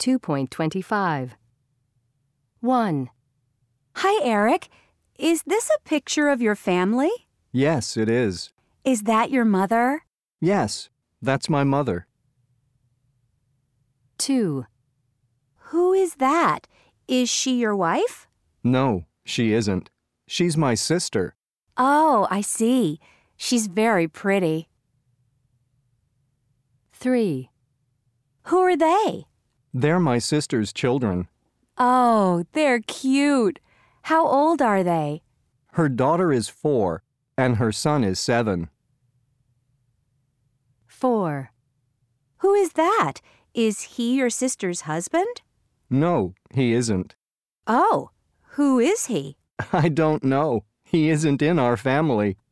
2.25. 1. Hi, Eric. Is this a picture of your family? Yes, it is. Is that your mother? Yes, that's my mother. 2. Who is that? Is she your wife? No, she isn't. She's my sister. Oh, I see. She's very pretty. 3. Who are they? They're my sister's children. Oh, they're cute. How old are they? Her daughter is 4, and her son is 7. 4. Who is that? Is he your sister's husband? No, he isn't. Oh, who is he? I don't know. He isn't in our family.